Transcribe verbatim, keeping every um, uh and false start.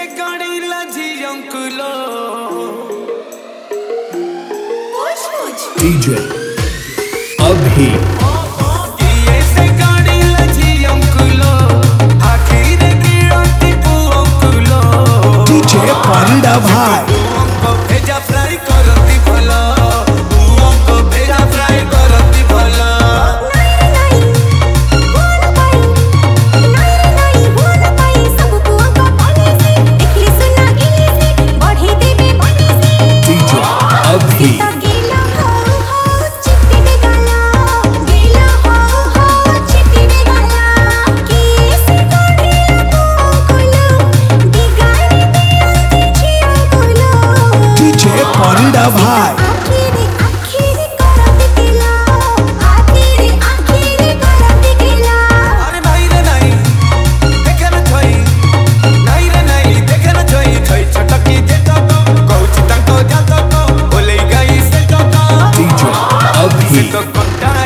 से गाड़ी लजी अंकुलो डीजे अभी ये से गाड़ी लजी अंकुलो आखिर की रोटी पू अंकुलो डीजे परिड़ा भाई को भेजा फ्राई करती भला को भेजा फ्राई करती भला डीजे अभी डीजे परिड़ा भाई अरे भाई रे नहीं देखे न छोई नहीं रे नहीं देखे न छोई छोई छटकी दे तो कहू चितंग को जा तो बोले गई से तो डीजे अभी तो कोटा